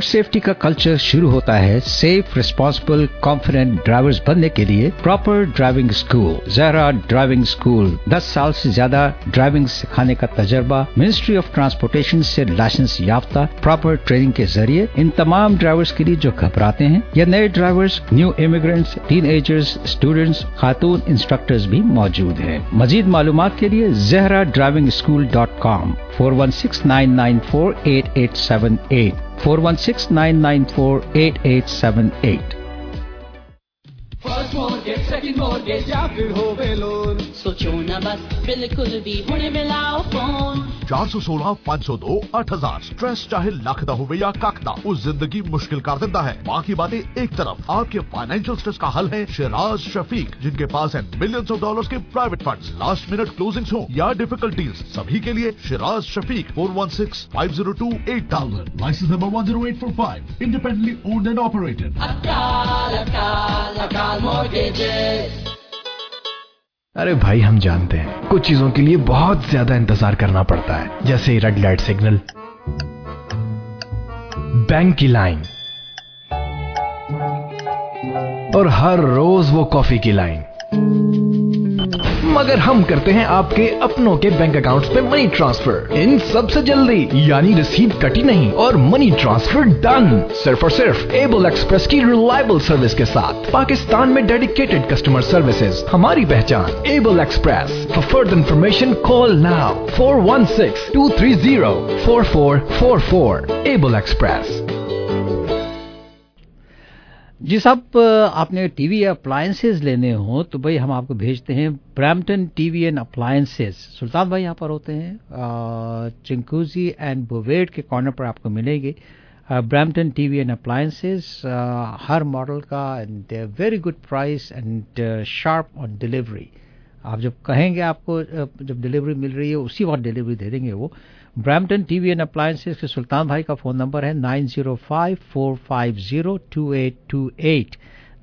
रोड सेफ्टी का कल्चर शुरू होता है सेफ, रिस्पॉन्सिबल, कॉन्फिडेंट ड्राइवर्स बनने के लिए proper driving school, Zahra driving school. 10 साल से ज्यादा ड्राइविंग सिखाने का तजर्बा, मिनिस्ट्री ऑफ ट्रांसपोर्टेशन से लाइसेंस याफ्ता, प्रॉपर ट्रेनिंग के जरिए इन तमाम ड्राइवर्स के लिए जो घबराते हैं या नए drivers, new immigrants, teenagers, students, खातून इंस्ट्रक्टर्स भी मौजूद हैं। मजीद मालूमात के लिए zehradrivingschool.com 4169948878 4169948878। First mortgage, second mortgage या फिर होवे लोन, सोचो ना बस, बिल्कुल भी हुणे मिलाओ फोन। 416-502-8000। स्ट्रेस चाहे लख दा होवे या कख दा, उस जिंदगी मुश्किल कर देता है। बाकी बातें एक तरफ, आपके फाइनेंशियल स्ट्रेस का हल है शिराज शफीक, जिनके पास है मिलियंस ऑफ डॉलर्स के private funds. Last minute closings हो या डिफिकल्टीज, सभी के लिए Shiraz Shafiq. 416-502-8000। Licence number 10845। Independently owned and operated. अरे भाई, हम जानते हैं कुछ चीजों के लिए बहुत ज्यादा इंतजार करना पड़ता है, जैसे रेड लाइट सिग्नल, बैंक की लाइन और हर रोज वो कॉफी की लाइन। मगर हम करते हैं आपके अपनों के बैंक अकाउंट्स पे मनी ट्रांसफर इन सबसे जल्दी, यानी रिसीव कटी नहीं और मनी ट्रांसफर डन, सिर्फ और सिर्फ एबल एक्सप्रेस की रिलायबल सर्विस के साथ। पाकिस्तान में डेडिकेटेड कस्टमर सर्विसेज हमारी पहचान, able express. For further information call now 416-230-4444। Able express. जी साहब, आपने टीवी या अप्लायंसेज लेने हो तो भाई हम आपको भेजते हैं Brampton TV and appliances. Sultan भाई यहाँ पर होते हैं, चिंकूजी एंड बोवेड के कॉर्नर पर आपको मिलेंगे ब्रैम्पटन टीवी एंड अप्लायंसेज, हर मॉडल का, and very good price and sharp on delivery. आप जब कहेंगे आपको जब डिलीवरी मिल रही है उसी वक्त डिलीवरी दे देंगे वो। ब्रैम्पटन टीवी एंड अप्लायंसेज के सुल्तान भाई का फ़ोन नंबर है 905-450-2828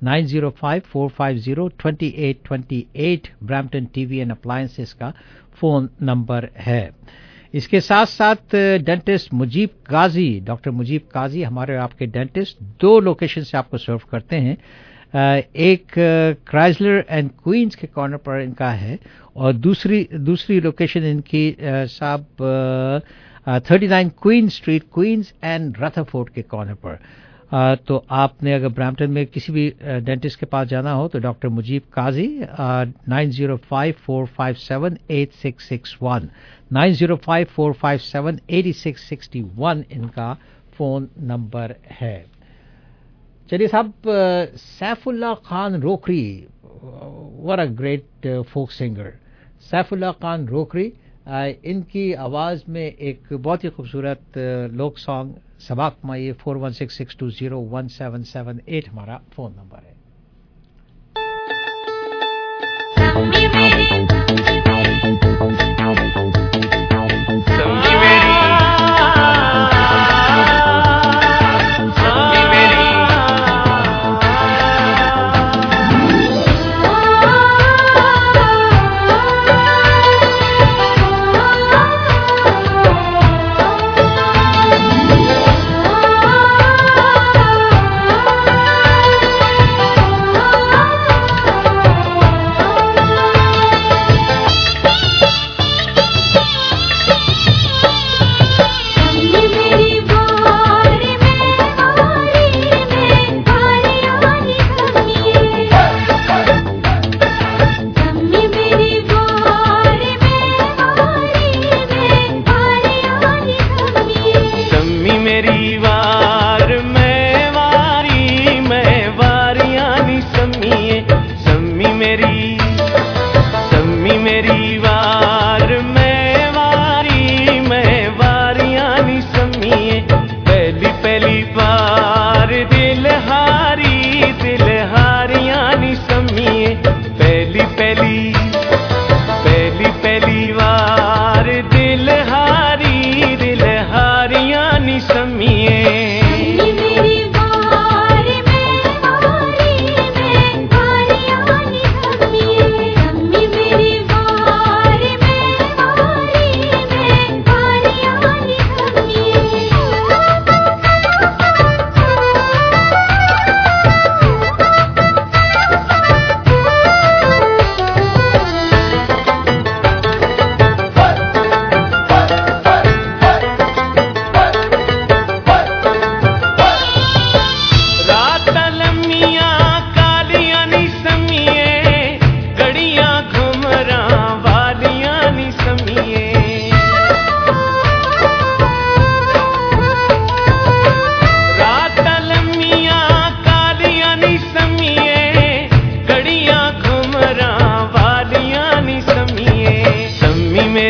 905-450-2828 ब्रैम्पटन टीवी एंड अप्लायंसेज का फ़ोन नंबर है। इसके साथ साथ डेंटिस्ट मुजीब काजी, डॉक्टर मुजीब काजी हमारे आपके डेंटिस्ट 2 लोकेशन से आपको सर्व करते हैं। एक क्राइसलर एंड क्वींस के कॉर्नर पर इनका है और दूसरी लोकेशन इनकी साहब 39 Queen street, Queens and Rutherford के कॉर्नर पर। तो आपने अगर ब्रैम्पटन में किसी भी डेंटिस्ट के पास जाना हो तो डॉक्टर मुजीब काजी 905-457-8661 905-457-8661 इनका फ़ोन नंबर है। चलिए साहब, Saifullah Khan Rokhri, what a great folk singer, Saifullah Khan Rokhri, इनकी आवाज़ में एक बहुत ही खूबसूरत लोक सॉन्ग समाप्त फरमाइए। 416-620-1778 हमारा फ़ोन नंबर है।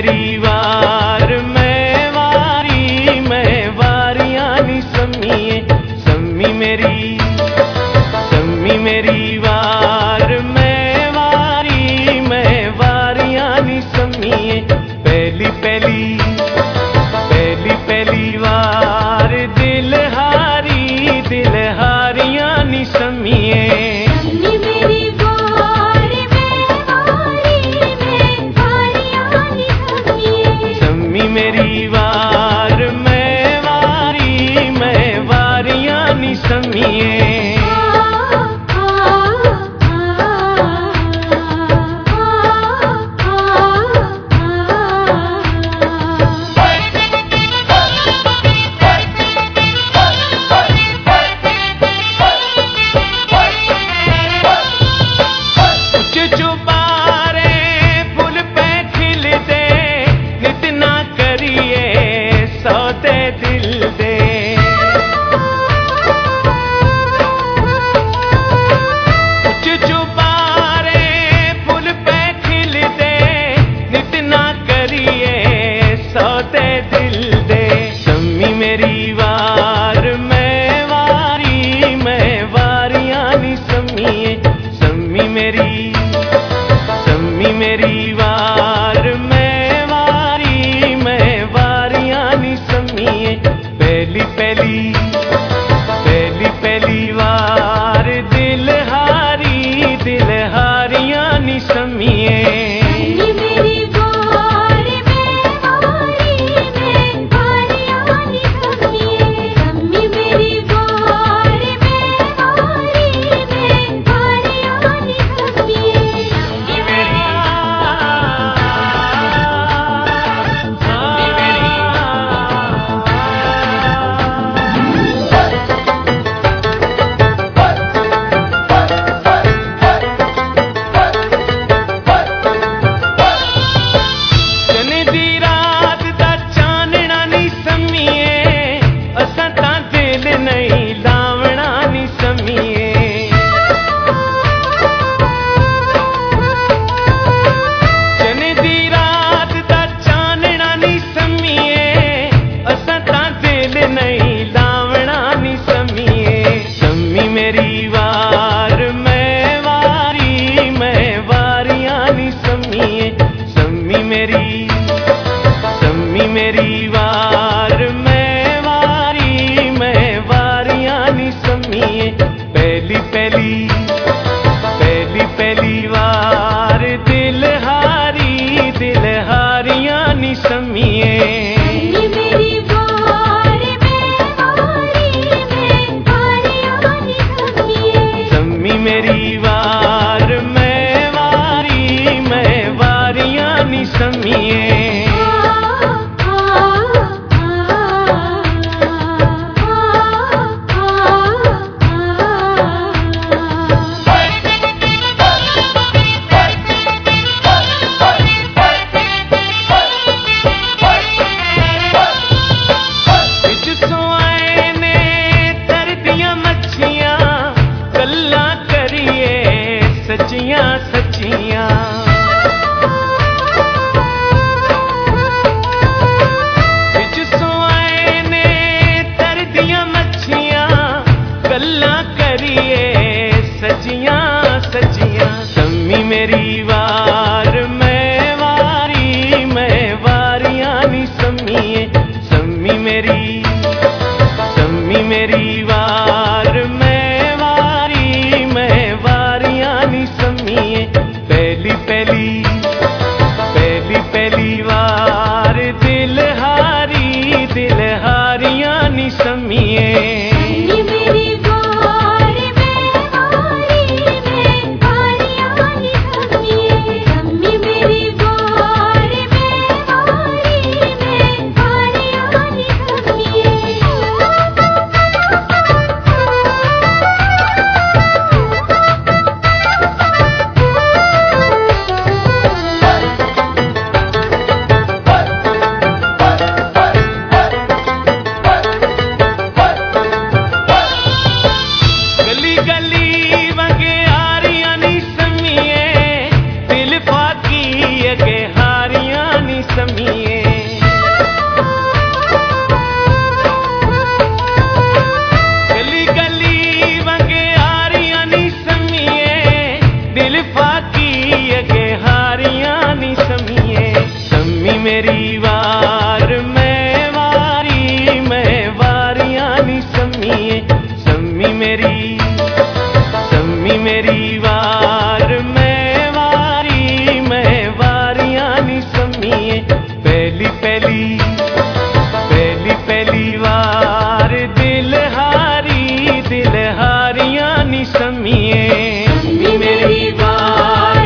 मेरी वार मैं वारियां नी सम्मीए सम्मी मेरी वार मैं वारियां नी सम्मीए पहली वार दिल हारियां नी सम्मीए मेरी वार मैं वारियां नी सम्मीए मेरी वार मैं वारियां नी सम्मीए पहली वार दिल हारियां नी सम्मीए मेरी वार मैं वारियां नी सम्मीए पहली वार दिल हारियां नी सम्मीए मेरी वार मैं वारियां नी सम्मीए सच्चियां मेरी वार मैं वारियां नी सम्मीए सम्मी मेरी वार मैं वारियां नी सम्मीए पहली वार दिल हारियां नी सम्मीए सम्मी मेरी वार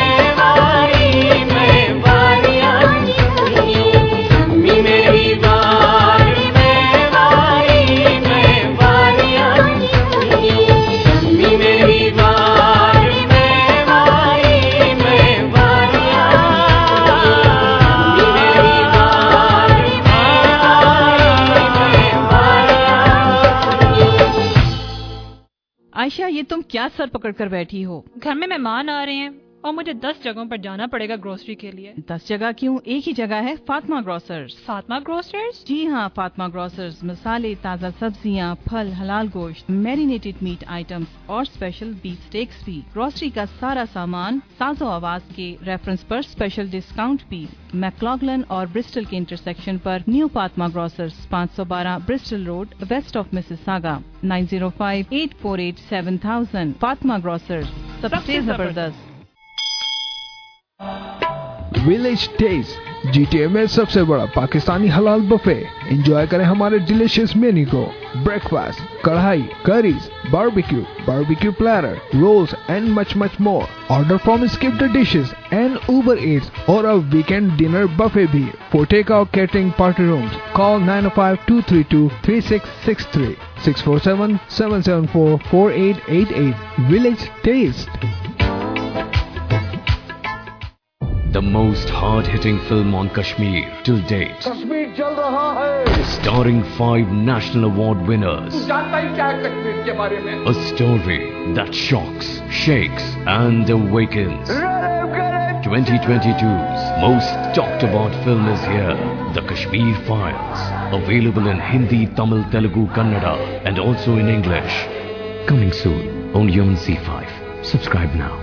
आयशा, ये तुम क्या सर पकड़ कर बैठी हो? घर में मेहमान आ रहे हैं और मुझे 10 जगहों पर जाना पड़ेगा ग्रोसरी के लिए। 10 जगह क्यों? एक ही जगह है, फातिमा ग्रोसर्स। फातिमा ग्रोसर्स? जी हाँ, फातिमा ग्रोसर्स मसाले, ताज़ा सब्जियाँ, फल, हलाल गोश्त, मैरिनेटेड मीट आइटम्स और स्पेशल बीफ स्टेक्स भी। ग्रोसरी का सारा सामान साजो आवाज के रेफरेंस पर स्पेशल डिस्काउंट भी। मैक्लॉगलन और ब्रिस्टल के इंटरसेक्शन पर new Fatima grocers, 512 Bristol road, west of Mississauga, 9058487000। Fatima grocers, सबसे जबरदस्त। विलेज टेस्ट, GTA में सबसे बड़ा पाकिस्तानी हलाल बुफे। एंजॉय करें हमारे डिलीशियस मेन्यू को। Breakfast, karahi, curries, barbecue platter, rolls and much more. Order from skipped dishes and Uber Eats और अ वीकेंड डिनर बुफे भी। For take out catering party rooms call 905-232-3663 647-774-4888। Village taste. The most hard-hitting film on Kashmir till date. Kashmir चल रहा है। Starring 5 national award winners. तू जानता ही क्या है कश्मीर के बारे में? A story that shocks, shakes and awakens. 2022's most talked about film is here. The Kashmir Files. Available in Hindi, Tamil, Telugu, Kannada and also in English. Coming soon only on Z5. Subscribe now.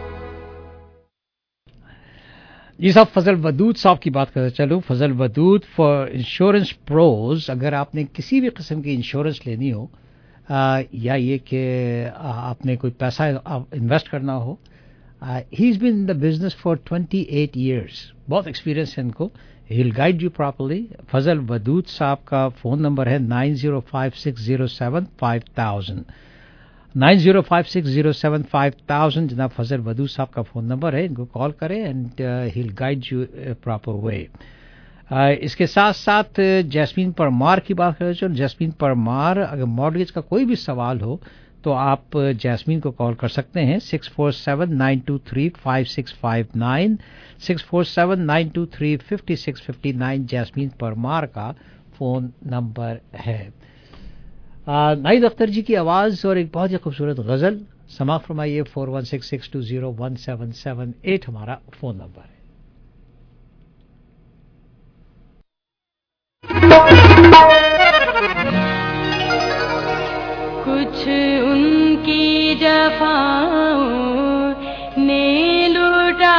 जी साहब, फजल वदूद साहब की बात करते चलो। Fazal Wadood for insurance pros. अगर आपने किसी भी किस्म की इंश्योरेंस लेनी हो या ये कि आपने कोई पैसा इन्वेस्ट करना हो, he is been in the business for 28 years। बहुत एक्सपीरियंस है इनको। He will guide you properly. Fazal Wadood साहब का फ़ोन नंबर है 9056075000 9056075000। जनाब फजल वदूद साहब का फ़ोन नंबर है, इनको कॉल करें and he will guide you proper way. इसके साथ साथ जैस्मीन परमार की बात करें तो जैस्मीन परमार, अगर मॉर्गेज का कोई भी सवाल हो तो आप जैस्मीन को कॉल कर सकते हैं 647-923-5659 647-923-5659 जैस्मीन परमार का फ़ोन नंबर है। नाइद अख्तर जी की आवाज़ और एक बहुत ही खूबसूरत गज़ल समाप्त फरमाइए। 4166201778 हमारा फ़ोन नंबर है। कुछ उनकी जफाओं ने लूटा,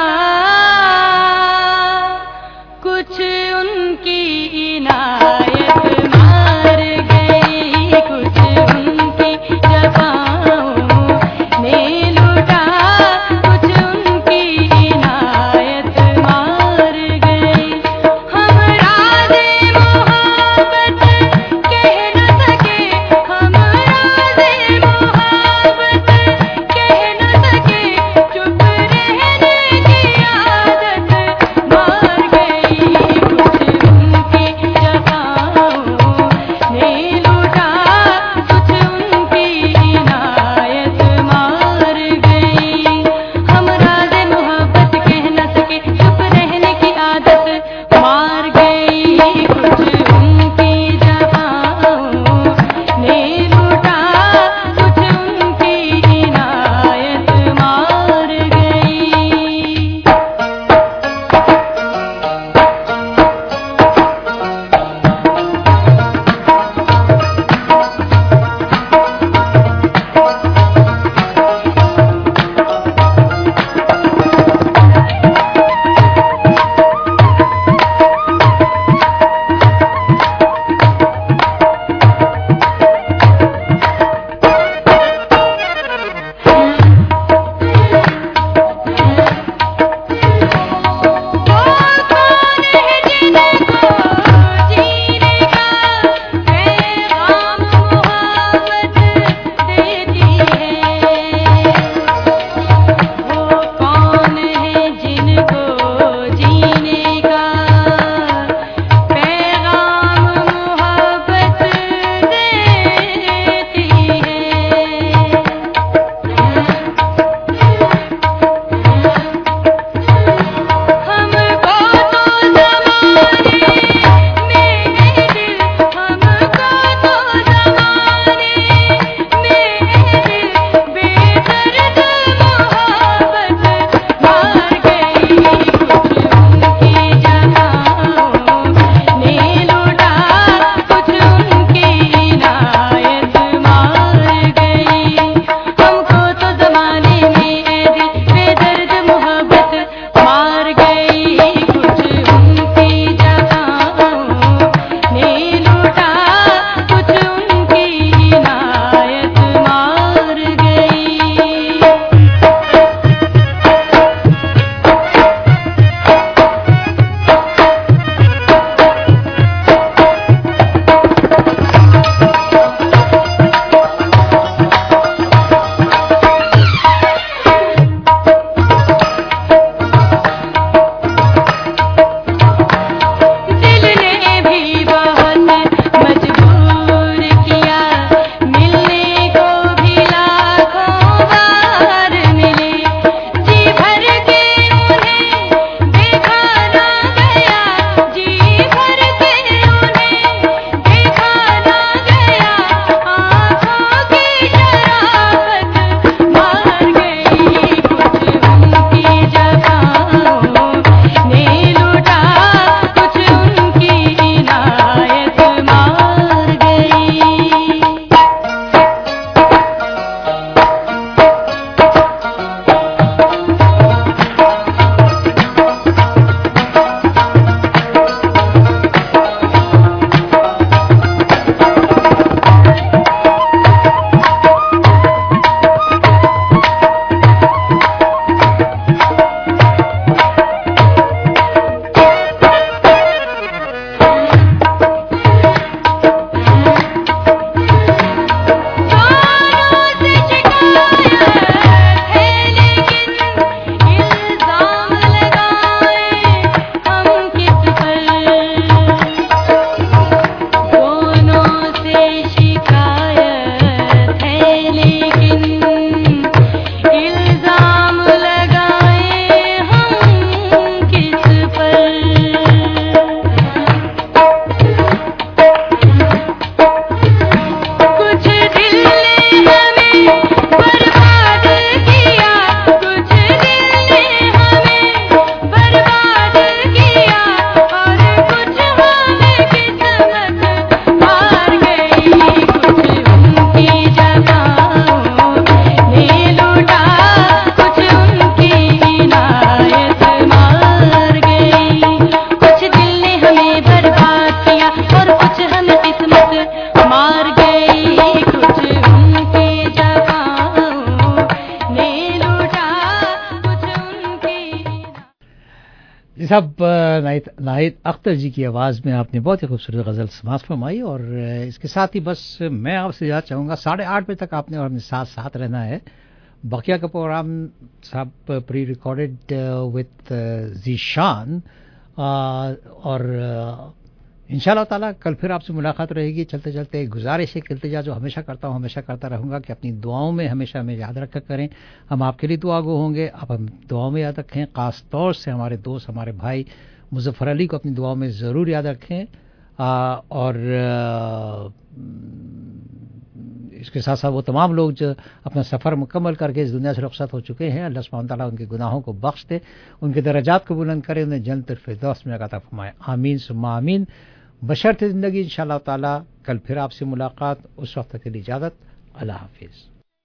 कुछ उनकी इनायत मार गई, कुछ उनकी जफाओं ने लूटा, कुछ उनकी इनायत मार गई। हम राज़े मोहब्बत कह न सके, हम राज़े मोहब्बत कह न सके, चुप रहने की आदत मार गई, कुछ उनकी जफाओं साहब, नाहिद अख्तर जी की आवाज़ में आपने बहुत ही खूबसूरत गज़ल समाअत फरमाई और इसके साथ ही बस मैं आपसे याद चाहूँगा 8:30 बजे तक आपने और हमें साथ रहना है। बकिया का प्रोग्राम साहब प्री रिकॉर्डेड विद ज़ीशान और इंशाअल्लाह ताला कल फिर आपसे मुलाकात रहेगी। चलते चलते एक गुजारिश है, इल्तिजा जो हमेशा करता हूँ, हमेशा करता रहूँगा कि अपनी दुआओं में हमेशा हमें याद रखा करें। हम आपके लिए दुआगो होंगे, आप हम दुआओं में याद रखें। ख़ास तौर से हमारे दोस्त, हमारे भाई मुज़फ़्फ़र अली को अपनी दुआओं में ज़रूर याद रखें। और इसके साथ साथ वो तमाम लोग जो अपना सफ़र मुकम्मल करके इस दुनिया से रुखसत हो चुके हैं, अल्लाह सुब्हानहू तआला उनके गुनाहों को बख्श दे, उनके दर्जात को बुलंद करे, उन्हें जन्नतुल फिरदौस में अता फरमाए। आमीन सुम्मा आमीन। बशर्ते ज़िंदगी इंशाअल्लाह ताला कल फिर आपसे मुलाकात। उस वक्त के लिए इजाज़त। अल्लाह हाफिज़।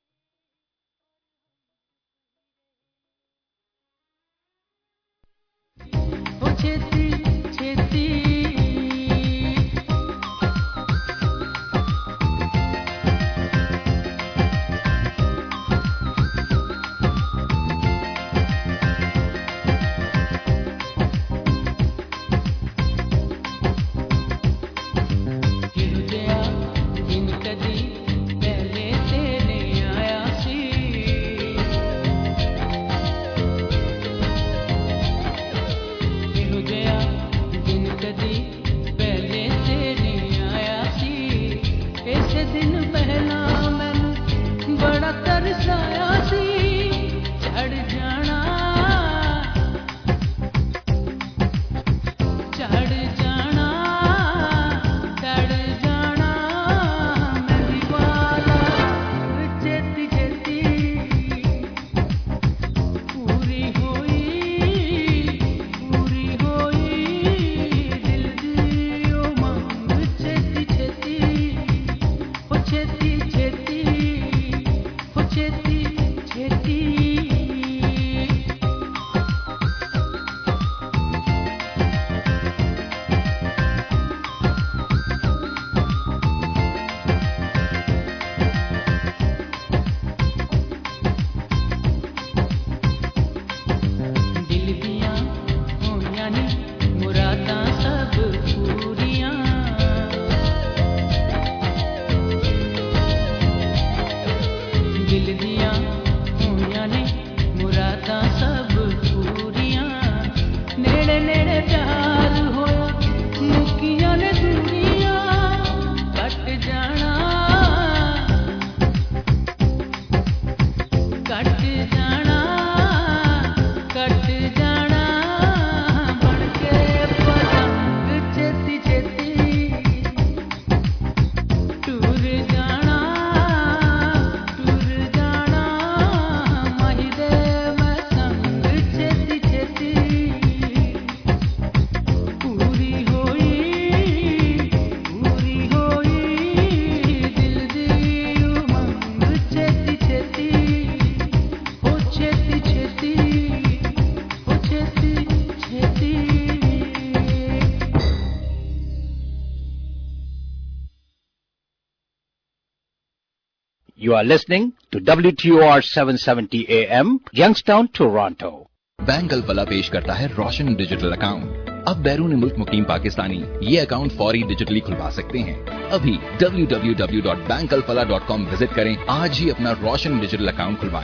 You are listening to WTOR 770 AM, Youngstown, Toronto. Bank Alfalah पेश करता है रोशन डिजिटल अकाउंट। अब बैरून मुल्क मुकीम पाकिस्तानी ये अकाउंट फौरी डिजिटली खुलवा सकते हैं। अभी www.bankalfala.com विजिट करें। आज ही अपना रोशन डिजिटल अकाउंट खुलवाएं।